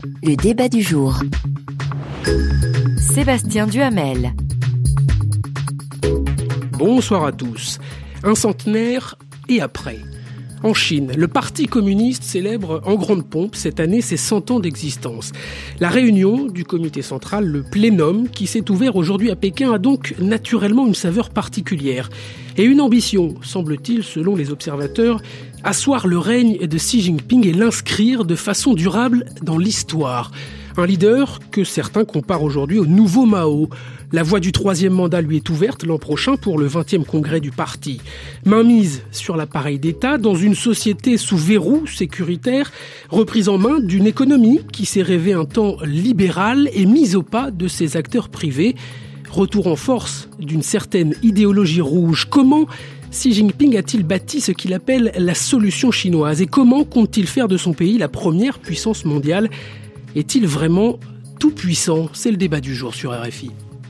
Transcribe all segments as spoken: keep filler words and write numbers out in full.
Le débat du jour. Sébastien Duhamel. Bonsoir à tous. Un centenaire et après. En Chine, le Parti communiste célèbre en grande pompe cette année ses cent ans d'existence. La réunion du comité central, le plénum, qui s'est ouvert aujourd'hui à Pékin, a donc naturellement une saveur particulière. Et une ambition, semble-t-il, selon les observateurs, asseoir le règne de Xi Jinping et l'inscrire de façon durable dans l'histoire. Un leader que certains comparent aujourd'hui au nouveau Mao. La voie du troisième mandat lui est ouverte l'an prochain pour le vingtième congrès du parti. Mainmise sur l'appareil d'État dans une société sous verrou sécuritaire, reprise en main d'une économie qui s'est rêvée un temps libérale et mise au pas de ses acteurs privés. Retour en force d'une certaine idéologie rouge. Comment Xi Jinping a-t-il bâti ce qu'il appelle la solution chinoise et comment compte-t-il faire de son pays la première puissance mondiale ? Est-il vraiment tout puissant ? C'est le débat du jour sur R F I.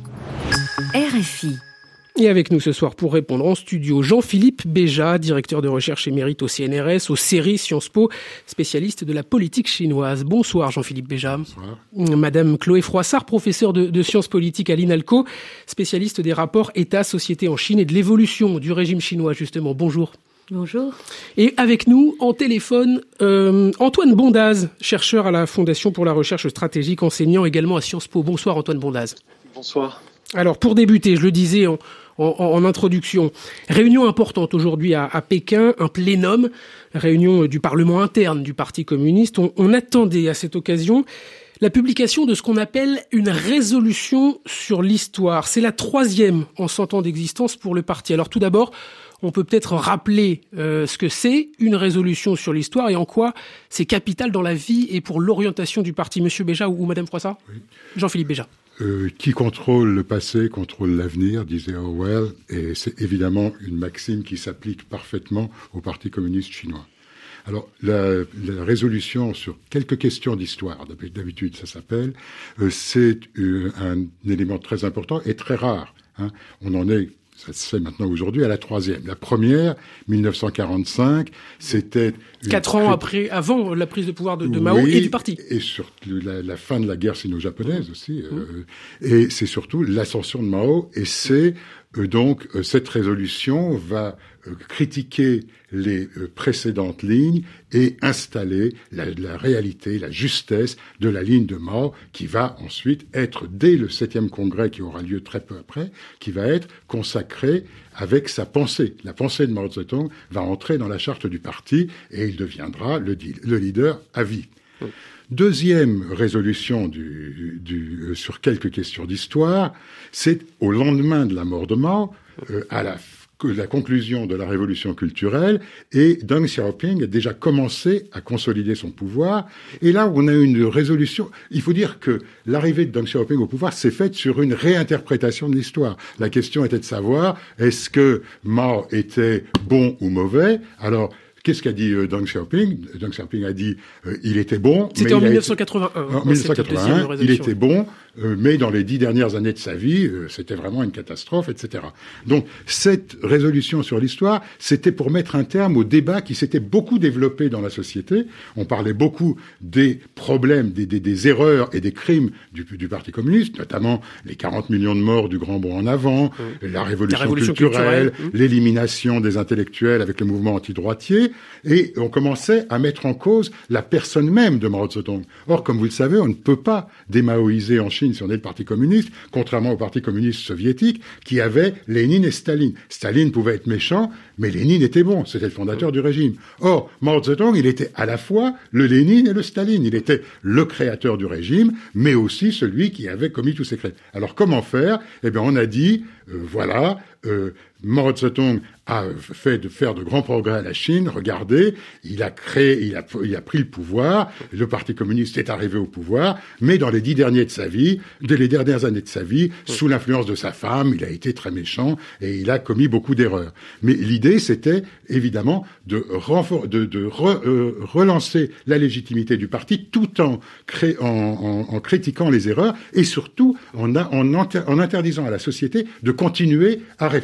R F I. Et avec nous ce soir pour répondre en studio, Jean-Philippe Béja, directeur de recherche émérite au C N R S, au C E R I Sciences Po, spécialiste de la politique chinoise. Bonsoir Jean-Philippe Béja. Bonsoir. Madame Chloé Froissart, professeure de, de sciences politiques à l'INALCO, spécialiste des rapports État-société en Chine et de l'évolution du régime chinois justement. Bonjour. Bonjour. Et avec nous, en téléphone, euh, Antoine Bondaz, chercheur à la Fondation pour la recherche stratégique, enseignant également à Sciences Po. Bonsoir Antoine Bondaz. Bonsoir. Alors pour débuter, je le disais en, en, en introduction, réunion importante aujourd'hui à, à Pékin, un plénum, réunion du Parlement interne du Parti communiste. On, on attendait à cette occasion la publication de ce qu'on appelle une résolution sur l'histoire. C'est la troisième en cent ans d'existence pour le parti. Alors tout d'abord, on peut peut-être rappeler euh, ce que c'est une résolution sur l'histoire et en quoi c'est capital dans la vie et pour l'orientation du parti. Monsieur Béja ou, ou Madame Froissart ? Oui. Jean-Philippe Béja. Euh, qui contrôle le passé contrôle l'avenir, disait Orwell, et c'est évidemment une maxime qui s'applique parfaitement au Parti communiste chinois. Alors, la, la résolution sur quelques questions d'histoire, d'habitude ça s'appelle, euh, c'est euh, un élément très important et très rare. Hein. On en est... Ça se fait maintenant aujourd'hui à la troisième. La première, mille neuf cent quarante-cinq, c'était... Quatre ans après, avant la prise de pouvoir de, de Mao oui, et du parti. Et sur la, la fin de la guerre sino-japonaise aussi. Mmh. Euh, et c'est surtout l'ascension de Mao. Et c'est euh, donc euh, cette résolution va euh, critiquer les euh, précédentes lignes et installer la, la réalité, la justesse de la ligne de Mao qui va ensuite être, dès le septième congrès qui aura lieu très peu après, qui va être consacré avec sa pensée. La pensée de Mao Tse-tung va entrer dans la charte du parti et il deviendra le, le leader à vie. Oui. Deuxième résolution du, du, euh, sur quelques questions d'histoire, c'est au lendemain de la mort de Mao, euh, à la la conclusion de la révolution culturelle, et Deng Xiaoping a déjà commencé à consolider son pouvoir. Et là, on a une résolution. Il faut dire que l'arrivée de Deng Xiaoping au pouvoir s'est faite sur une réinterprétation de l'histoire. La question était de savoir, est-ce que Mao était bon ou mauvais ? Alors, qu'est-ce qu'a dit euh, Deng Xiaoping ? Deng Xiaoping a dit euh, il était bon. C'était mais en il dix-neuf cent quatre-vingt-un. A été... En dix-neuf cent quatre-vingt-un, il était bon, euh, mais dans les dix dernières années de sa vie, euh, c'était vraiment une catastrophe, et cetera. Donc, cette résolution sur l'histoire, c'était pour mettre un terme au débat qui s'était beaucoup développé dans la société. On parlait beaucoup des problèmes, des, des, des erreurs et des crimes du, du Parti communiste, notamment les quarante millions de morts du Grand Bond en avant, mmh. la, révolution la révolution culturelle, culturelle mmh. l'élimination des intellectuels avec le mouvement antidroitier. Et on commençait à mettre en cause la personne même de Mao Tse-tung. Or, comme vous le savez, on ne peut pas démaoïser en Chine si on est le Parti communiste, contrairement au Parti communiste soviétique, qui avait Lénine et Staline. Staline pouvait être méchant, mais Lénine était bon, c'était le fondateur du régime. Or, Mao Tse-tung, il était à la fois le Lénine et le Staline. Il était le créateur du régime, mais aussi celui qui avait commis tous ces crimes. Alors, comment faire ? Eh bien, on a dit, euh, voilà... Euh, Mao Tse-tung a fait de faire de grands progrès à la Chine. Regardez, il a créé, il a, il a pris le pouvoir. Le Parti communiste est arrivé au pouvoir, mais dans les dix derniers de sa vie, dès les dernières années de sa vie, sous l'influence de sa femme, il a été très méchant et il a commis beaucoup d'erreurs. Mais l'idée, c'était évidemment de, renfor- de, de re, euh, relancer la légitimité du parti tout en, cré- en, en, en critiquant les erreurs et surtout en, a, en, inter- en interdisant à la société de continuer à réfléchir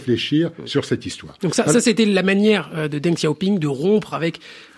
bâtir sur cette histoire. Donc ça, Alors, ça c'était la manière de Deng Xiaoping de rompre avec...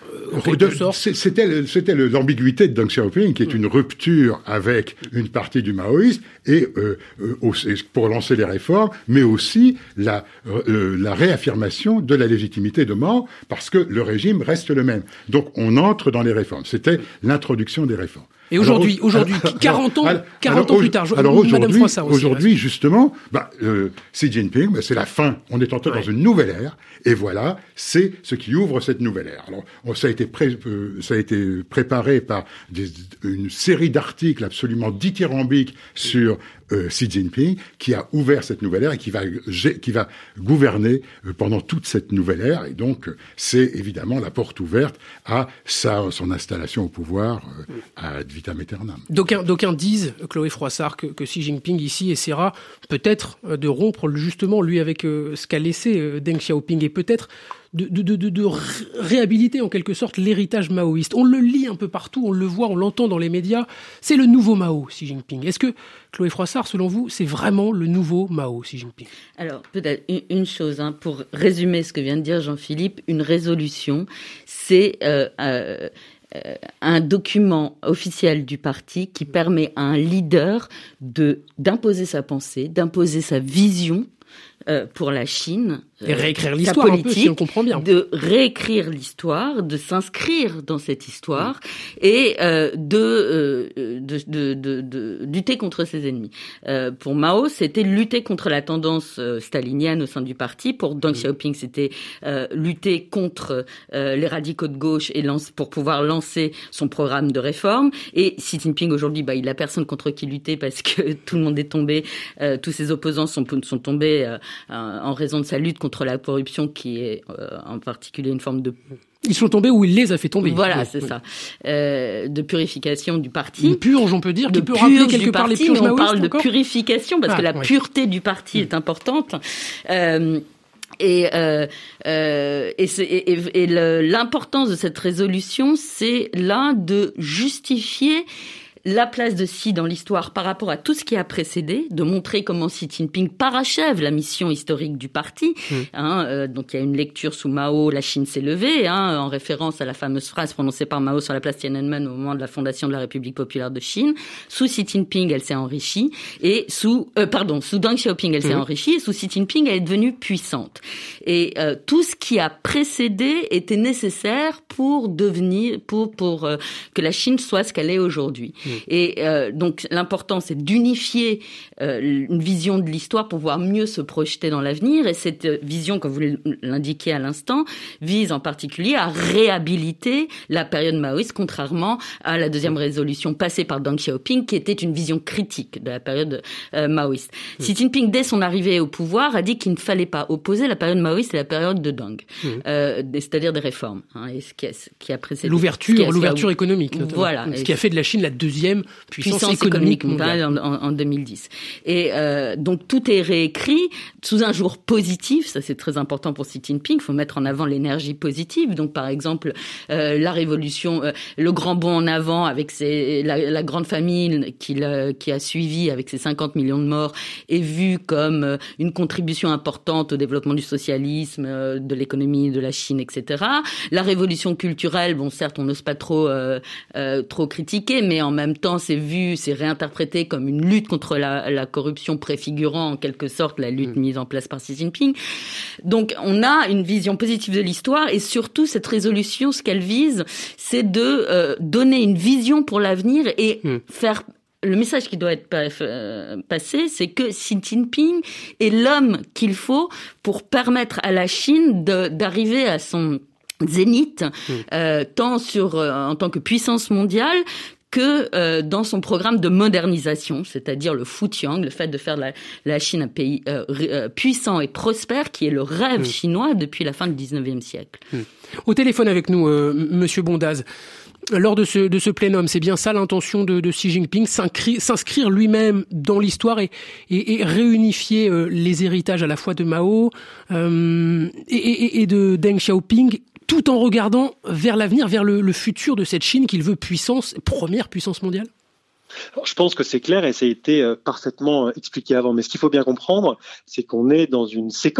De, c'était, c'était l'ambiguïté de Deng Xiaoping, qui est une rupture avec une partie du maoïsme, et euh, euh, pour lancer les réformes, mais aussi la, euh, la réaffirmation de la légitimité de Mao, parce que le régime reste le même. Donc on entre dans les réformes. C'était l'introduction des réformes. Et aujourd'hui, alors, aujourd'hui, alors, quarante ans, alors, quarante ans plus tard, alors aujourd'hui, aussi, aujourd'hui ouais. justement, bah, euh, Xi Jinping, bah, c'est la fin. On est entré ouais. dans une nouvelle ère, et voilà, c'est ce qui ouvre cette nouvelle ère. Alors, on, ça a été pré, euh, ça a été préparé par des, une série d'articles absolument dithyrambiques sur euh, Xi Jinping, qui a ouvert cette nouvelle ère et qui va, qui va gouverner euh, pendant toute cette nouvelle ère. Et donc, euh, c'est évidemment la porte ouverte à sa, son installation au pouvoir euh, à vitam aeternam. D'aucuns, d'aucuns disent, Chloé Froissart, que, que Xi Jinping ici essaiera peut-être de rompre justement lui avec euh, ce qu'a laissé euh, Deng Xiaoping et peut-être de, de, de, de réhabiliter en quelque sorte l'héritage maoïste. On le lit un peu partout, on le voit, on l'entend dans les médias. C'est le nouveau Mao, Xi Jinping. Est-ce que, Chloé Froissart, selon vous, c'est vraiment le nouveau Mao, Xi Jinping ? Alors, peut-être une chose, hein, pour résumer ce que vient de dire Jean-Philippe, une résolution, c'est... Euh, euh, un document officiel du parti qui permet à un leader de, d'imposer sa pensée, d'imposer sa vision euh, pour la Chine. Et réécrire l'histoire politique, un peu, si on comprend bien. De réécrire l'histoire, de s'inscrire dans cette histoire mmh. et euh, de, euh, de, de, de, de lutter contre ses ennemis. Euh, pour Mao, c'était lutter contre la tendance euh, stalinienne au sein du parti. Pour Deng mmh. Xiaoping, c'était euh, lutter contre euh, les radicaux de gauche et lance, pour pouvoir lancer son programme de réforme. Et Xi Jinping, aujourd'hui, bah, il n'a personne contre qui lutter parce que tout le monde est tombé, euh, tous ses opposants sont, sont tombés euh, en raison de sa lutte contre la corruption qui est euh, en particulier une forme de... Ils sont tombés où il les a fait tomber. Voilà, oui, c'est oui. ça. Euh, de purification du parti. Une purge, on peut dire, de qui peut rappeler quelque part parti, les purges mais on maoïstes parle de encore purification parce ah, que la oui. pureté du parti mmh. est importante. Euh, Et, euh, euh, et, c'est, et, et le, l'importance de cette résolution, c'est là de justifier la place de Xi dans l'histoire par rapport à tout ce qui a précédé, de montrer comment Xi Jinping parachève la mission historique du parti. Mmh. Hein, euh, donc il y a une lecture sous Mao, la Chine s'est levée, hein, en référence à la fameuse phrase prononcée par Mao sur la place Tiananmen au moment de la fondation de la République populaire de Chine. Sous Xi Jinping, elle s'est enrichie et sous, euh, pardon, sous Deng Xiaoping, elle s'est mmh. enrichie et sous Xi Jinping, elle est devenue puissante. Et euh, tout ce qui a précédé était nécessaire pour devenir, pour pour euh, que la Chine soit ce qu'elle est aujourd'hui. Mmh. Et euh, donc l'important, c'est d'unifier euh, une vision de l'histoire pour pouvoir mieux se projeter dans l'avenir. Et cette vision, comme vous l'indiquiez à l'instant, vise en particulier à réhabiliter la période maoïste, contrairement à la deuxième résolution passée par Deng Xiaoping, qui était une vision critique de la période euh, maoïste. Mmh. Xi Jinping, dès son arrivée au pouvoir, a dit qu'il ne fallait pas opposer la période maoïste et la période de Deng, mmh. euh, c'est-à-dire des réformes, hein, et ce qui a, ce qui a précédé. L'ouverture, ce qui a, l'ouverture ce a, économique, notamment. Voilà. Ce qui a fait de la Chine la deuxième puissance, puissance économique, économique mondiale en, en, en deux mille dix. Et euh, donc tout est réécrit sous un jour positif. Ça, c'est très important pour Xi Jinping. Il faut mettre en avant l'énergie positive. Donc, par exemple, euh, la révolution, euh, le grand bond en avant avec ses, la, la grande famine qui, qui a suivi avec ses cinquante millions de morts est vue comme euh, une contribution importante au développement du socialisme, euh, de l'économie de la Chine, et cetera. La révolution culturelle, bon, certes, on n'ose pas trop euh, euh, trop critiquer, mais en même temps, c'est vu, c'est réinterprété comme une lutte contre la, la corruption, préfigurant en quelque sorte la lutte mmh. mise en place par Xi Jinping. Donc, on a une vision positive de l'histoire et surtout, cette résolution, ce qu'elle vise, c'est de euh, donner une vision pour l'avenir et mmh. faire... Le message qui doit être passé, c'est que Xi Jinping est l'homme qu'il faut pour permettre à la Chine de, d'arriver à son zénith, mmh. euh, tant sur, euh, en tant que puissance mondiale, que euh, dans son programme de modernisation, c'est-à-dire le Futiang, le fait de faire de la, la Chine un pays euh, euh, puissant et prospère, qui est le rêve mmh. chinois depuis la fin du dix-neuvième siècle. Mmh. Au téléphone avec nous, euh, Monsieur Bondaz. Lors de ce, de ce plénum, c'est bien ça l'intention de, de Xi Jinping, s'inscrire, s'inscrire lui-même dans l'histoire et, et, et réunifier euh, les héritages à la fois de Mao euh, et, et, et de Deng Xiaoping, tout en regardant vers l'avenir, vers le, le futur de cette Chine qu'il veut puissance, première puissance mondiale. Alors, je pense que c'est clair et ça a été parfaitement expliqué avant. Mais ce qu'il faut bien comprendre, c'est qu'on est dans une séquence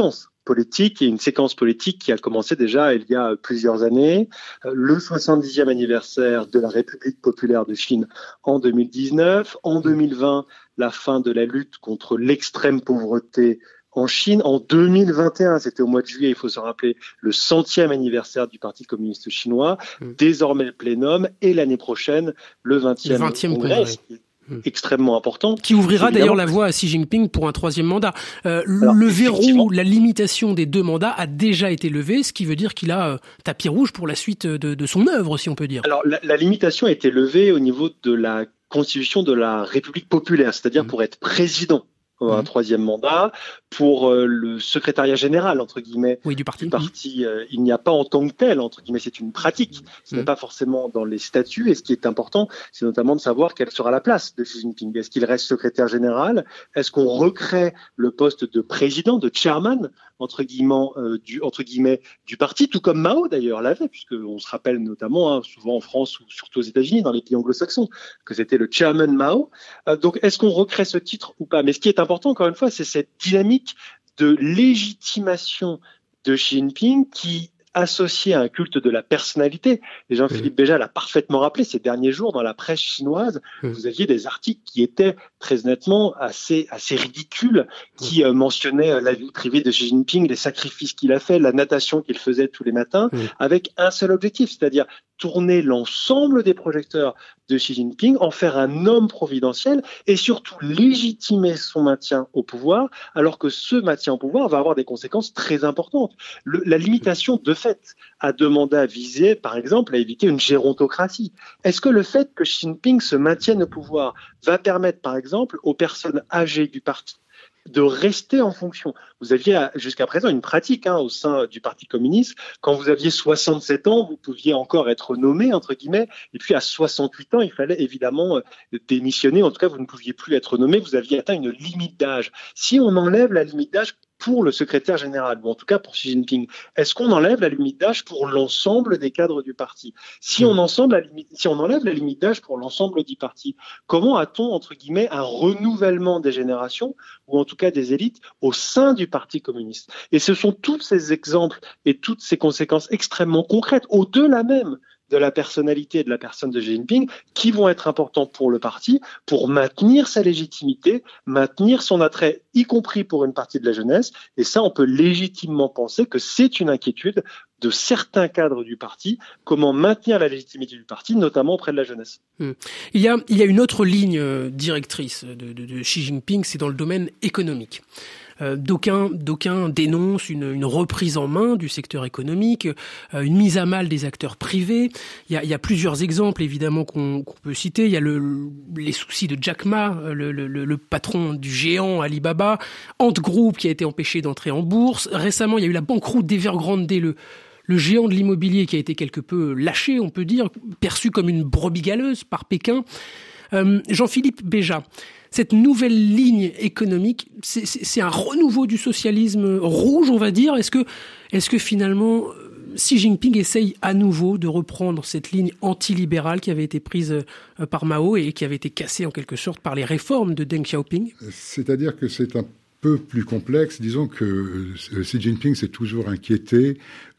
politique et une séquence politique qui a commencé déjà il y a plusieurs années. Le soixante-dixième anniversaire de la République populaire de Chine en deux mille dix-neuf. En deux mille vingt, la fin de la lutte contre l'extrême pauvreté en Chine. En deux mille vingt et un, c'était au mois de juillet, il faut se rappeler, le centième anniversaire du Parti communiste chinois. Mmh. Désormais le plénum et l'année prochaine, le vingtième, le vingtième congrès. congrès. Mmh. Extrêmement important. Qui ouvrira d'ailleurs la voie à Xi Jinping pour un troisième mandat. Euh, Alors, le verrou, la limitation des deux mandats a déjà été levée, ce qui veut dire qu'il a euh, tapis rouge pour la suite de, de son œuvre, si on peut dire. Alors la, la limitation a été levée au niveau de la constitution de la République populaire, c'est-à-dire mmh. pour être président. Un mmh. troisième mandat. Pour euh, le secrétariat général, entre guillemets, oui, du parti, du parti euh, il n'y a pas en tant que tel, entre guillemets, c'est une pratique. Ce mmh. n'est pas forcément dans les statuts. Et ce qui est important, c'est notamment de savoir quelle sera la place de Xi Jinping. Est-ce qu'il reste secrétaire général? Est-ce qu'on recrée le poste de président, de chairman, entre guillemets, euh, du, entre guillemets, du parti, tout comme Mao d'ailleurs l'avait, puisqu'on se rappelle notamment, hein, souvent en France ou surtout aux États-Unis, dans les pays anglo-saxons, que c'était le chairman Mao. Euh, donc, est-ce qu'on recrée ce titre ou pas? Mais ce qui est important, encore une fois, c'est cette dynamique de légitimation de Xi Jinping qui, associé à un culte de la personnalité, et Jean-Philippe mmh. Béja l'a parfaitement rappelé ces derniers jours dans la presse chinoise, mmh. vous aviez des articles qui étaient très nettement assez, assez ridicules, qui mmh. euh, mentionnaient la vie privée de Xi Jinping, les sacrifices qu'il a fait, la natation qu'il faisait tous les matins, mmh. avec un seul objectif, c'est-à-dire tourner l'ensemble des projecteurs de Xi Jinping, en faire un homme providentiel et surtout légitimer son maintien au pouvoir, alors que ce maintien au pouvoir va avoir des conséquences très importantes. Le, la limitation de fait à deux mandats visait, par exemple, à éviter une gérontocratie. Est-ce que le fait que Xi Jinping se maintienne au pouvoir va permettre, par exemple, aux personnes âgées du parti de rester en fonction? Vous aviez jusqu'à présent une pratique hein, au sein du Parti communiste. Quand vous aviez soixante-sept ans, vous pouviez encore être nommé, entre guillemets, et puis à soixante-huit ans, il fallait évidemment démissionner. En tout cas, vous ne pouviez plus être nommé, vous aviez atteint une limite d'âge. Si on enlève la limite d'âge pour le secrétaire général, ou en tout cas pour Xi Jinping, est-ce qu'on enlève la limite d'âge pour l'ensemble des cadres du parti? Si on, ensemble la limite, si on enlève la limite d'âge pour l'ensemble du parti, comment a-t-on, entre guillemets, un renouvellement des générations, ou en tout cas des élites, au sein du Parti communiste? Et ce sont tous ces exemples et toutes ces conséquences extrêmement concrètes, au-delà même de la personnalité et de la personne de Xi Jinping, qui vont être importants pour le parti, pour maintenir sa légitimité, maintenir son attrait, y compris pour une partie de la jeunesse. Et ça, on peut légitimement penser que c'est une inquiétude de certains cadres du parti, comment maintenir la légitimité du parti, notamment auprès de la jeunesse. Mmh. Il y a, il y a une autre ligne directrice de, de, de Xi Jinping, c'est dans le domaine économique. Euh, d'aucuns, d'aucuns dénoncent une, une reprise en main du secteur économique, euh, une mise à mal des acteurs privés. Il y a, il y a plusieurs exemples évidemment qu'on, qu'on peut citer. Il y a le, les soucis de Jack Ma, le, le, le patron du géant Alibaba, Ant Group qui a été empêché d'entrer en bourse. Récemment, il y a eu la banqueroute d'Evergrande, le le géant de l'immobilier qui a été quelque peu lâché, on peut dire, perçu comme une brebis galeuse par Pékin. Euh, Jean-Philippe Béja, cette nouvelle ligne économique, c'est, c'est, c'est un renouveau du socialisme rouge, on va dire. Est-ce que, est-ce que finalement, Xi Jinping essaye à nouveau de reprendre cette ligne antilibérale qui avait été prise par Mao et qui avait été cassée en quelque sorte par les réformes de Deng Xiaoping? C'est-à-dire que c'est un peu plus complexe. Disons que Xi Jinping s'est toujours inquiété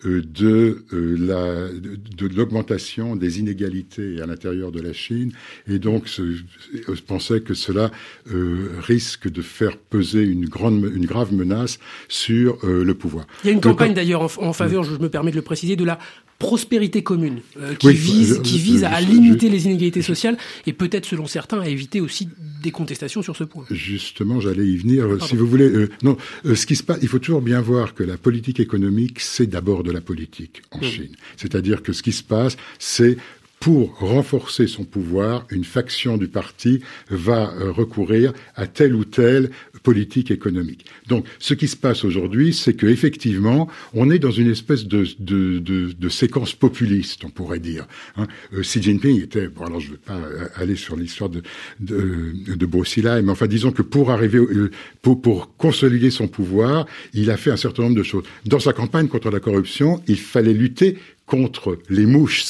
de la de, de l'augmentation des inégalités à l'intérieur de la Chine et donc se, pensait que cela euh, risque de faire peser une grande une grave menace sur euh, le pouvoir. Il y a une campagne donc, d'ailleurs en, en faveur, je me permets de le préciser, de la prospérité commune euh, qui oui, vise je, qui vise je, à je, limiter je, les inégalités sociales et peut-être selon certains à éviter aussi des contestations sur ce point. Justement, j'allais y venir. Ah, si vous voulez, euh, non, euh, ce qui se passe, il faut toujours bien voir que la politique économique, c'est d'abord de la politique en mmh. Chine. C'est-à-dire que ce qui se passe, c'est pour renforcer son pouvoir, une faction du parti va euh, recourir à telle ou telle politique économique. Donc, ce qui se passe aujourd'hui, c'est que effectivement, on est dans une espèce de, de, de, de séquence populiste, on pourrait dire. Hein. Euh, Xi Jinping était, bon, alors je ne veux pas aller sur l'histoire de de, de Bo-Xilai, mais enfin, disons que pour arriver, euh, pour, pour consolider son pouvoir, il a fait un certain nombre de choses. Dans sa campagne contre la corruption, il fallait lutter contre les mouches, certes,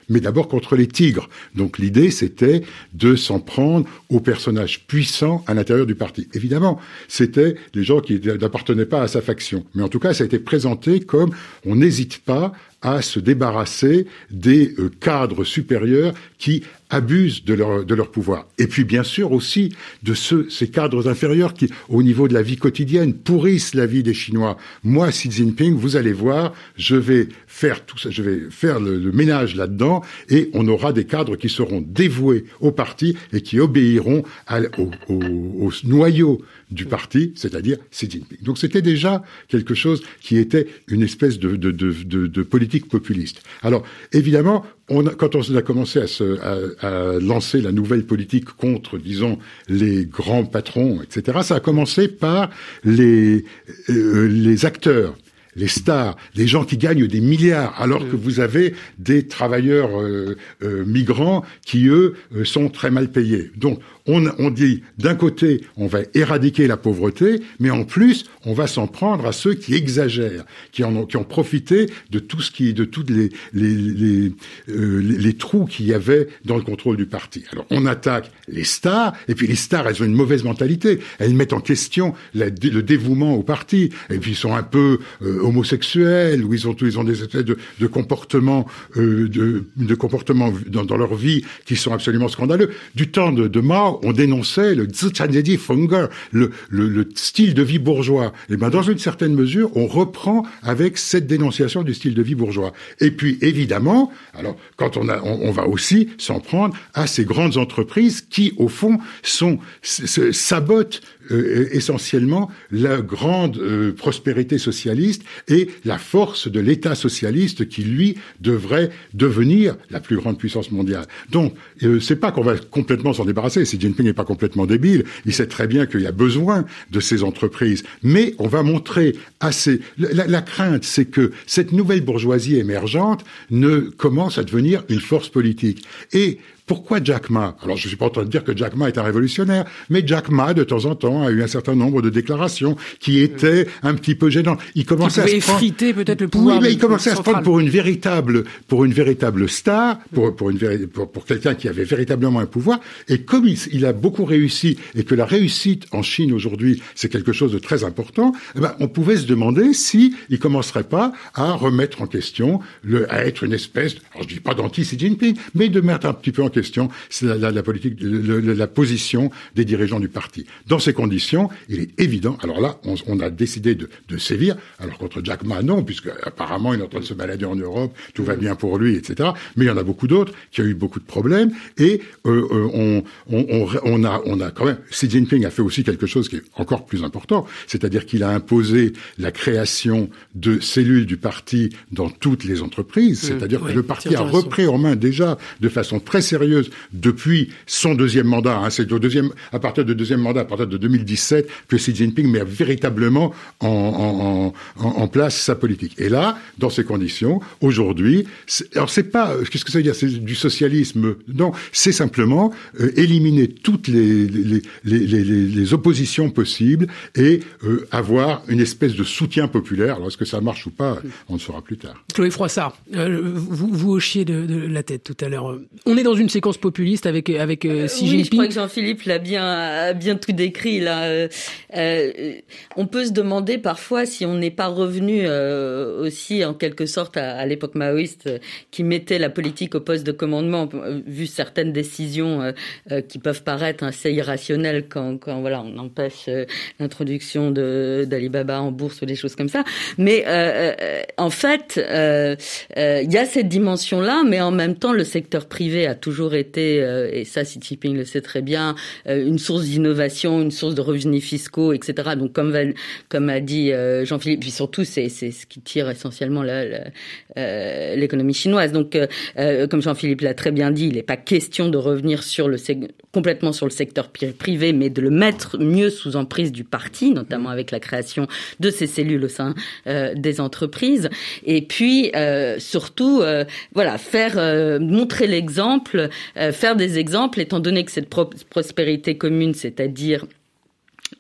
mais d'abord contre les tigres. Donc l'idée, c'était de s'en prendre aux personnages puissants à l'intérieur du parti. Évidemment, c'était des gens qui n'appartenaient pas à sa faction. Mais en tout cas, ça a été présenté comme on n'hésite pas à se débarrasser des euh, cadres supérieurs qui abusent de leur, de leur pouvoir. Et puis, bien sûr, aussi de ceux, ces cadres inférieurs qui, au niveau de la vie quotidienne, pourrissent la vie des Chinois. Moi, Xi Jinping, vous allez voir, je vais faire tout ça, je vais faire le, le ménage là-dedans, et on aura des cadres qui seront dévoués au parti et qui obéiront à, au, au, au noyau du parti, c'est-à-dire Xi Jinping. Donc, c'était déjà quelque chose qui était une espèce de, de, de, de, de politique populiste. Alors, évidemment, on a, quand on a commencé à, se, à, à lancer la nouvelle politique contre, disons, les grands patrons, et cetera, ça a commencé par les, euh, les acteurs, les stars, les gens qui gagnent des milliards, alors que vous avez des travailleurs euh, euh, migrants qui, eux, euh, sont très mal payés. Donc, on, on dit, d'un côté, on va éradiquer la pauvreté, mais en plus, on va s'en prendre à ceux qui exagèrent, qui en ont, qui ont profité de tout ce qui, de toutes les les les, euh, les, les trous qu'il y avait dans le contrôle du parti. Alors, on attaque les stars, et puis les stars, elles ont une mauvaise mentalité. Elles mettent en question la, le dévouement au parti, et puis ils sont un peu euh, homosexuels, ou ils ont ils ont des espèces de, de comportements euh, de, de comportements dans, dans leur vie qui sont absolument scandaleux. Du temps de, de Mao, on dénonçait le Zichanedi Funger, le, le, le style de vie bourgeois. Et ben, dans une certaine mesure, on reprend avec cette dénonciation du style de vie bourgeois. Et puis, évidemment, alors, quand on a, on, on va aussi s'en prendre à ces grandes entreprises qui, au fond, sont, sabotent Euh, essentiellement la grande euh, prospérité socialiste et la force de l'État socialiste qui, lui, devrait devenir la plus grande puissance mondiale. Donc, euh, c'est pas qu'on va complètement s'en débarrasser. Xi Jinping n'est pas complètement débile. Il sait très bien qu'il y a besoin de ces entreprises. Mais on va montrer assez... La, la crainte, c'est que cette nouvelle bourgeoisie émergente ne commence à devenir une force politique. Et pourquoi Jack Ma? Alors, je suis pas en train de dire que Jack Ma est un révolutionnaire, mais Jack Ma, de temps en temps, a eu un certain nombre de déclarations qui étaient un petit peu gênantes. Il commençait à se prendre... effriter peut-être le pouvoir. Oui, mais il commençait à se central. prendre pour une véritable, pour une véritable star, pour, pour une véri... pour, pour quelqu'un qui avait véritablement un pouvoir. Et comme il, il a beaucoup réussi, et que la réussite en Chine aujourd'hui, c'est quelque chose de très important, eh ben, on pouvait se demander si il commencerait pas à remettre en question, le, à être une espèce, alors je dis pas d'anti-Xi Jinping, mais de mettre un petit peu en question c'est la, la, la politique, le, le, la position des dirigeants du parti. Dans ces conditions, il est évident. Alors là, on, on a décidé de, de sévir. Alors contre Jack Ma, non, puisque apparemment il est en train de se balader en Europe, tout va bien pour lui, et cetera. Mais il y en a beaucoup d'autres qui ont eu beaucoup de problèmes. Et euh, euh, on, on, on, on a, on a quand même. Xi Jinping a fait aussi quelque chose qui est encore plus important, c'est-à-dire qu'il a imposé la création de cellules du parti dans toutes les entreprises. Mmh, c'est-à-dire oui, que le parti a repris en main déjà de façon très sérieuse depuis son deuxième mandat. Hein, c'est au deuxième, à partir du deuxième mandat, à partir de deux mille dix-sept, que Xi Jinping met véritablement en, en, en, en place sa politique. Et là, dans ces conditions, aujourd'hui, c'est, alors c'est pas, qu'est-ce que ça veut dire, c'est du socialisme? Non, c'est simplement euh, éliminer toutes les, les, les, les, les, les oppositions possibles et euh, avoir une espèce de soutien populaire. Alors est-ce que ça marche ou pas, on le saura plus tard. Chloé Froissart, euh, vous, vous hochiez de, de la tête tout à l'heure. On est dans une séquence populiste avec avec euh, Xi Jinping. Oui, je crois que Jean-Philippe l'a bien bien tout décrit là. Euh, euh, on peut se demander parfois si on n'est pas revenu euh, aussi en quelque sorte à, à l'époque maoïste euh, qui mettait la politique au poste de commandement, euh, vu certaines décisions euh, euh, qui peuvent paraître assez irrationnelles quand quand voilà on empêche euh, l'introduction de d'Alibaba en bourse ou des choses comme ça. Mais euh, euh, en fait, il euh, euh, y a cette dimension là, mais en même temps le secteur privé a toujours été, euh, et ça Xi Jinping le sait très bien, euh, une source d'innovation, une source de revenus fiscaux, et cetera. Donc comme, comme a dit euh, Jean-Philippe, puis surtout c'est, c'est ce qui tire essentiellement la, la, euh, l'économie chinoise. Donc euh, comme Jean-Philippe l'a très bien dit, il n'est pas question de revenir sur le seg- complètement sur le secteur privé, mais de le mettre mieux sous emprise du parti, notamment avec la création de ces cellules au sein euh, des entreprises. Et puis euh, surtout, euh, voilà, faire euh, montrer l'exemple, euh, faire des exemples, étant donné que cette pro- prospérité commune, c'est-à-dire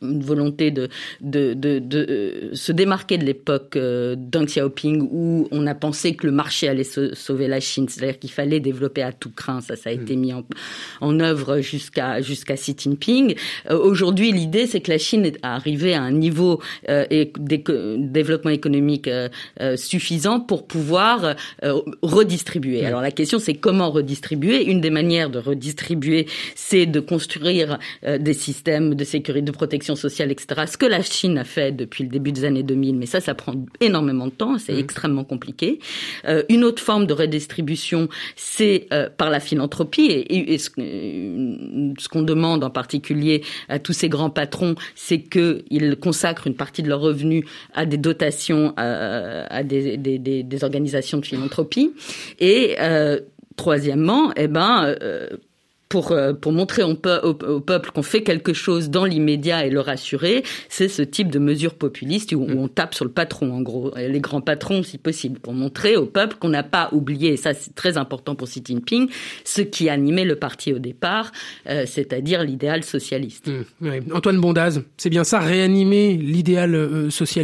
une volonté de, de, de, de, de se démarquer de l'époque euh, Deng Xiaoping où on a pensé que le marché allait se, sauver la Chine, c'est-à-dire qu'il fallait développer à tout crin. Ça, ça a été mis en, en œuvre jusqu'à, jusqu'à Xi Jinping. Euh, aujourd'hui, l'idée, c'est que la Chine est arrivée à un niveau euh, et de développement économique euh, euh, suffisant pour pouvoir euh, redistribuer. Alors la question, c'est comment redistribuer. Une des manières de redistribuer, c'est de construire euh, des systèmes de sécurité, de protection sociale, et cetera. Ce que la Chine a fait depuis le début des années deux mille, mais ça, ça prend énormément de temps, c'est mmh. extrêmement compliqué. Euh, une autre forme de redistribution, c'est euh, par la philanthropie. Et, et, et ce, ce qu'on demande en particulier à tous ces grands patrons, c'est qu'ils consacrent une partie de leurs revenus à des dotations, à, à des, des, des, des organisations de philanthropie. Et euh, troisièmement, eh ben, euh, pour pour montrer au, au, au peuple qu'on fait quelque chose dans l'immédiat et le rassurer, c'est ce type de mesures populistes où, où on tape sur le patron, en gros, les grands patrons si possible, pour montrer au peuple qu'on n'a pas oublié, et ça c'est très important pour Xi Jinping, ce qui animait le parti au départ, euh, c'est-à-dire l'idéal socialiste. Mmh, ouais. Antoine Bondaz, c'est bien ça, réanimer l'idéal euh, socialiste ?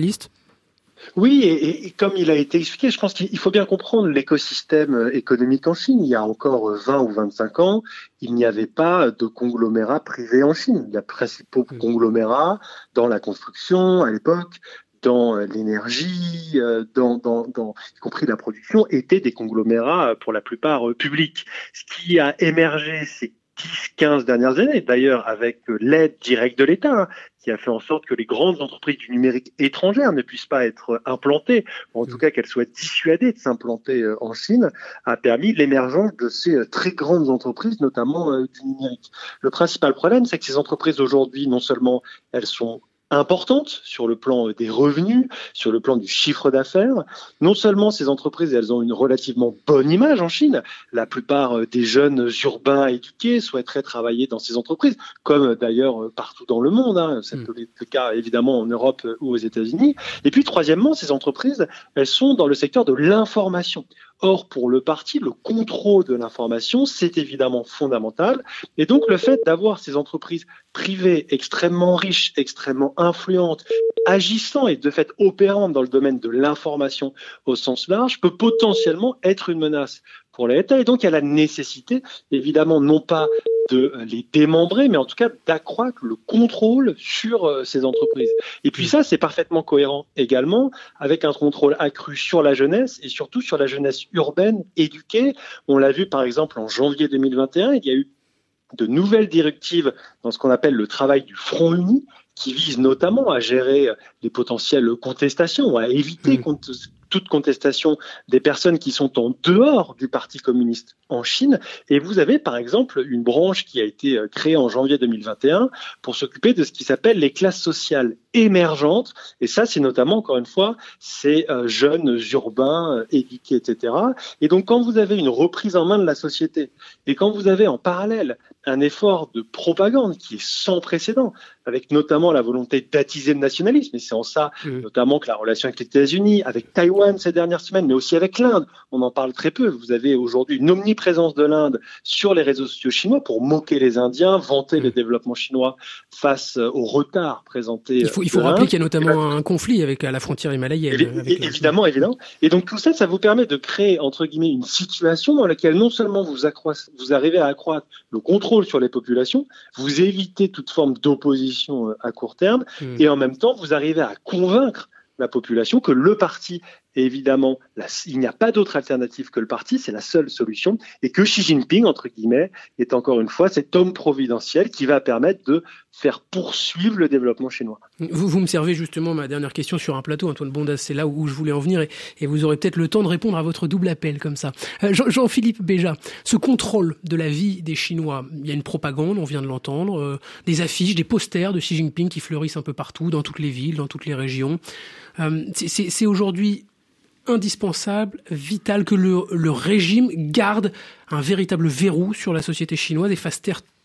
Oui, et, et comme il a été expliqué, je pense qu'il faut bien comprendre l'écosystème économique en Chine. Il y a encore vingt ou vingt-cinq ans, il n'y avait pas de conglomérats privés en Chine. Les principaux conglomérats dans la construction à l'époque, dans l'énergie, dans, dans, dans, y compris la production, étaient des conglomérats pour la plupart publics. Ce qui a émergé, c'est dix quinze dernières années, d'ailleurs avec l'aide directe de l'État, hein, qui a fait en sorte que les grandes entreprises du numérique étrangères ne puissent pas être implantées, ou en tout cas qu'elles soient dissuadées de s'implanter en Chine, a permis l'émergence de ces très grandes entreprises, notamment du numérique. Le principal problème, c'est que ces entreprises aujourd'hui, non seulement elles sont importantes sur le plan des revenus, sur le plan du chiffre d'affaires. Non seulement ces entreprises, elles ont une relativement bonne image en Chine. La plupart des jeunes urbains éduqués souhaiteraient travailler dans ces entreprises, comme d'ailleurs partout dans le monde. Hein. C'est le cas évidemment en Europe ou aux États-Unis. Et puis troisièmement, ces entreprises, elles sont dans le secteur de l'information. Or, pour le parti, le contrôle de l'information, c'est évidemment fondamental. Et donc, le fait d'avoir ces entreprises privées extrêmement riches, extrêmement influentes, agissant et de fait opérant dans le domaine de l'information au sens large, peut potentiellement être une menace pour l'État. Et donc, il y a la nécessité, évidemment, non pas de les démembrer, mais en tout cas d'accroître le contrôle sur euh, ces entreprises. Et puis ça, c'est parfaitement cohérent également avec un contrôle accru sur la jeunesse et surtout sur la jeunesse urbaine éduquée. On l'a vu par exemple en janvier deux mille vingt et un, il y a eu de nouvelles directives dans ce qu'on appelle le travail du front uni, qui vise notamment à gérer les potentielles contestations, à éviter mmh. compte, toute contestation des personnes qui sont en dehors du Parti communiste en Chine. Et vous avez par exemple une branche qui a été créée en janvier deux mille vingt et un pour s'occuper de ce qui s'appelle les classes sociales émergentes. Et ça, c'est notamment, encore une fois, ces euh, jeunes urbains euh, éduqués, et cetera. Et donc, quand vous avez une reprise en main de la société et quand vous avez en parallèle un effort de propagande qui est sans précédent, avec notamment la volonté d'attiser le nationalisme, et c'est en ça mmh. notamment que la relation avec les États-Unis, avec Taïwan ces dernières semaines, mais aussi avec l'Inde, on en parle très peu. Vous avez aujourd'hui une omniprésence de l'Inde sur les réseaux sociaux chinois pour moquer les Indiens, vanter mmh. le développement chinois face au retard présenté. Il faut, il faut rappeler qu'il y a notamment un conflit avec à la frontière himalayenne. Évi- avec évidemment, évidemment. Et donc tout ça, ça vous permet de créer, entre guillemets, une situation dans laquelle non seulement vous, accroissez, vous arrivez à accroître le contrôle sur les populations, vous évitez toute forme d'opposition à court terme, mmh. et en même temps, vous arrivez à convaincre la population que le parti, évidemment, la, il n'y a pas d'autre alternative que le parti, c'est la seule solution, et que Xi Jinping, entre guillemets, est encore une fois cet homme providentiel qui va permettre de faire poursuivre le développement chinois. Vous, vous me servez justement ma dernière question sur un plateau, Antoine Bondaz, c'est là où je voulais en venir, et, et vous aurez peut-être le temps de répondre à votre double appel comme ça. Euh, Jean, Jean-Philippe Béja, ce contrôle de la vie des Chinois, il y a une propagande, on vient de l'entendre, euh, des affiches, des posters de Xi Jinping qui fleurissent un peu partout, dans toutes les villes, dans toutes les régions. Euh, c'est, c'est, c'est aujourd'hui indispensable, vital que le, le régime garde un véritable verrou sur la société chinoise et fasse taire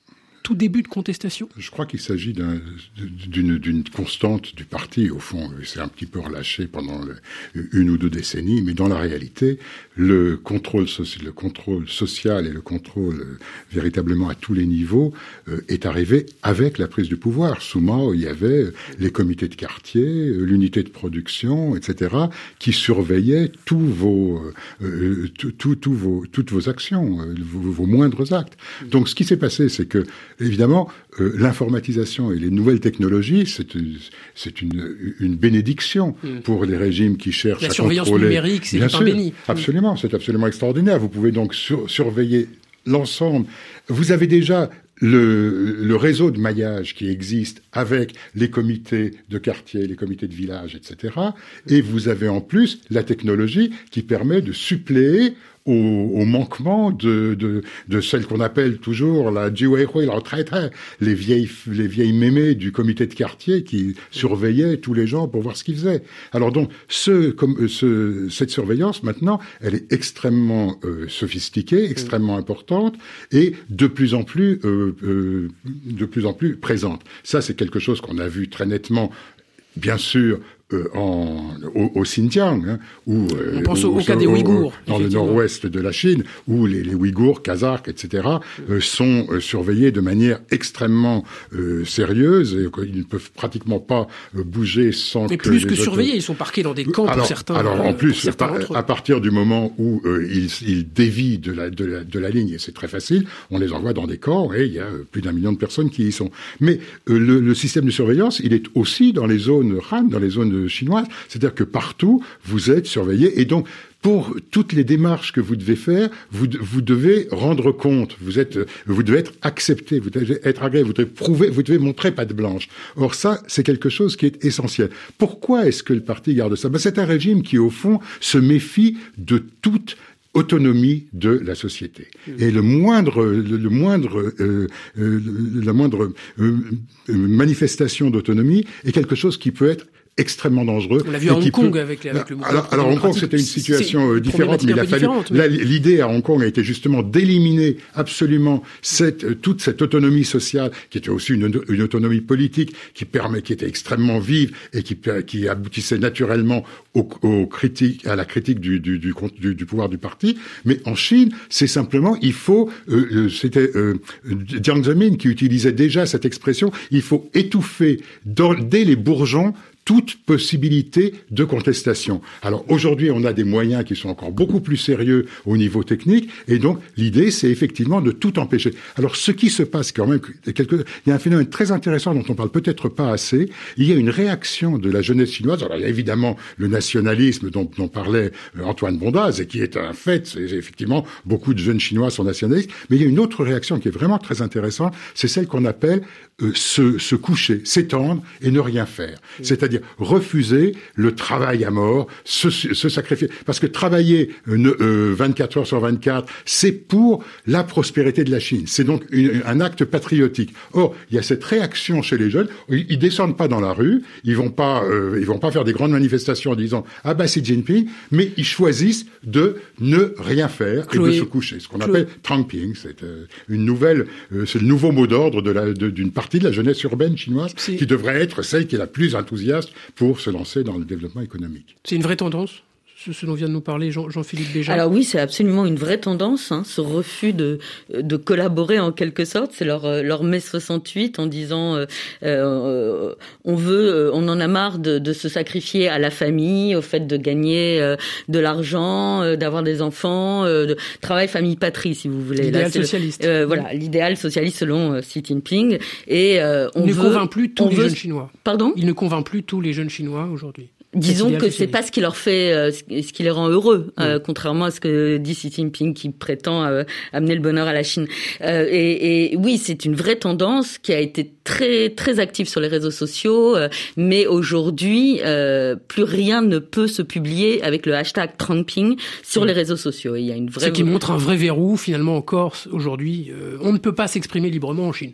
tout début de contestation ? Je crois qu'il s'agit d'un, d'une, d'une constante du parti. Au fond, c'est un petit peu relâché pendant le, une ou deux décennies, mais dans la réalité, le contrôle, soci, le contrôle social et le contrôle euh, véritablement à tous les niveaux euh, est arrivé avec la prise du pouvoir. Sous Mao, il y avait les comités de quartier, euh, l'unité de production, et cetera, qui surveillaient tous vos, euh, tout, tout, tout vos, toutes vos actions, euh, vos, vos moindres actes. Donc, ce qui s'est passé, c'est que, évidemment, euh, l'informatisation et les nouvelles technologies, c'est, c'est une, une bénédiction mmh. pour les régimes qui cherchent la à contrôler. La surveillance numérique, c'est un béni. Absolument, c'est absolument extraordinaire. Vous pouvez donc sur, surveiller l'ensemble. Vous avez déjà le, le réseau de maillage qui existe avec les comités de quartier, les comités de village, et cetera. Et vous avez en plus la technologie qui permet de suppléer au, au manquement de, de, de celle qu'on appelle toujours la jiweihui, la retraite, les vieilles, les vieilles mémés du comité de quartier qui surveillaient tous les gens pour voir ce qu'ils faisaient. Alors donc, ce, comme, ce, cette surveillance, maintenant, elle est extrêmement euh, sophistiquée, extrêmement importante et de plus en plus, euh, euh, de plus en plus présente. Ça, c'est quelque chose qu'on a vu très nettement, bien sûr, Euh, en, au, au Xinjiang, hein, où, on pense où, au, au cas des Ouïghours, dans le nord-ouest de la Chine, où les, les Ouïghours, Kazakhs, et cetera, euh, sont euh, surveillés de manière extrêmement euh, sérieuse et qu'ils ne peuvent pratiquement pas euh, bouger sans Mais que plus que autres... surveillés, ils sont parqués dans des camps alors, pour certains. Alors en plus, certains à, à partir du moment où euh, ils, ils dévient de la, de, la, de la ligne, et c'est très facile, on les envoie dans des camps et il y a euh, plus d'un million de personnes qui y sont. Mais euh, le, le système de surveillance, il est aussi dans les zones Han, dans les zones chinoises. C'est-à-dire que partout, vous êtes surveillé. Et donc, pour toutes les démarches que vous devez faire, vous, vous devez rendre compte. Vous êtes, vous devez être accepté, vous devez être agréé, vous devez prouver, vous devez montrer patte blanche. Or, ça, c'est quelque chose qui est essentiel. Pourquoi est-ce que le parti garde ça? Ben, c'est un régime qui, au fond, se méfie de toute autonomie de la société. Et le moindre, le, le moindre, euh, euh, la moindre euh, manifestation d'autonomie est quelque chose qui peut être extrêmement dangereux. On l'a vu à Hong Kong peut... avec, avec le mouvement. Alors, alors Hong Kong, c'était une situation euh, différente, mais il a fallu. Mais... Là, l'idée à Hong Kong a été justement d'éliminer absolument cette, toute cette autonomie sociale, qui était aussi une, une autonomie politique, qui permet, qui était extrêmement vive et qui, qui aboutissait naturellement aux, aux critiques, à la critique du, du, du, du, du pouvoir du parti. Mais en Chine, c'est simplement, il faut, euh, c'était euh, Jiang Zemin qui utilisait déjà cette expression, il faut étouffer dans, dès les bourgeons toute possibilité de contestation. Alors aujourd'hui, on a des moyens qui sont encore beaucoup plus sérieux au niveau technique, et donc l'idée, c'est effectivement de tout empêcher. Alors ce qui se passe quand même, quelque... il y a un phénomène très intéressant dont on parle peut-être pas assez. Il y a une réaction de la jeunesse chinoise. Alors il y a évidemment le nationalisme dont, dont parlait Antoine Bondaz, et qui est un fait. C'est effectivement, beaucoup de jeunes Chinois sont nationalistes, mais il y a une autre réaction qui est vraiment très intéressante, c'est celle qu'on appelle euh, se, se coucher, s'étendre et ne rien faire. Mmh. C'est-à-dire refuser le travail à mort, se, se sacrifier. Parce que travailler euh, vingt-quatre heures sur vingt-quatre, c'est pour la prospérité de la Chine. C'est donc une, un acte patriotique. Or, il y a cette réaction chez les jeunes. Ils, ils descendent pas dans la rue, ils vont pas, euh, ils vont pas faire des grandes manifestations en disant ah bah c'est Xi Jinping, mais ils choisissent de ne rien faire Chloé, et de se coucher. Ce qu'on Chloé. appelle Trangping, c'est euh, une nouvelle, euh, c'est le nouveau mot d'ordre de la, de, d'une partie de la jeunesse urbaine chinoise c'est... qui devrait être celle qui est la plus enthousiaste pour se lancer dans le développement économique. C'est une vraie tendance, ce dont vient de nous parler Jean, Jean-Philippe Béjart? Alors oui, c'est absolument une vraie tendance, hein, ce refus de, de collaborer en quelque sorte. C'est leur, leur mai soixante-huit en disant euh, euh, on veut, euh, on en a marre de, de se sacrifier à la famille, au fait de gagner euh, de l'argent, euh, d'avoir des enfants, euh, de travail, famille, patrie, si vous voulez. L'idéal Là, socialiste. Le, euh, voilà, l'idéal socialiste selon euh, Xi Jinping. Et euh, on Il ne veut, convainc plus tous les veut... jeunes Chinois. Pardon ? Il ne convainc plus tous les jeunes Chinois aujourd'hui. Disons que c'est pas ce qui leur fait, euh, ce qui les rend heureux, mmh. euh, contrairement à ce que dit Xi Jinping qui prétend euh, amener le bonheur à la Chine. Euh, et, et oui, c'est une vraie tendance qui a été très très active sur les réseaux sociaux, euh, mais aujourd'hui, euh, plus rien ne peut se publier avec le hashtag Trangping sur mmh. les réseaux sociaux. Et il y a une vraie. Ce qui montre un vrai verrou finalement encore aujourd'hui. Euh, on ne peut pas s'exprimer librement en Chine.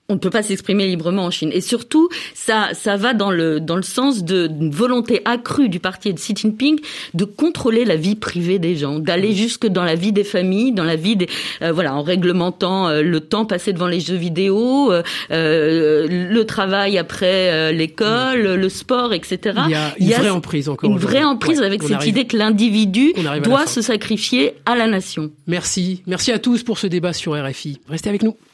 on ne peut pas s'exprimer librement en Chine. Et surtout, ça, ça va dans le, dans le sens de, d'une volonté accrue du parti de Xi Jinping de contrôler la vie privée des gens, d'aller jusque dans la vie des familles, dans la vie des, euh, voilà, en réglementant euh, le temps passé devant les jeux vidéo, euh, euh, le travail après euh, l'école, mmh. le sport, et cetera. Il y a une Il y a vraie emprise encore. Une vraie emprise ouais, avec cette arrive, idée que l'individu doit se sacrifier à la nation. Merci. Merci à tous pour ce débat sur R F I. Restez avec nous.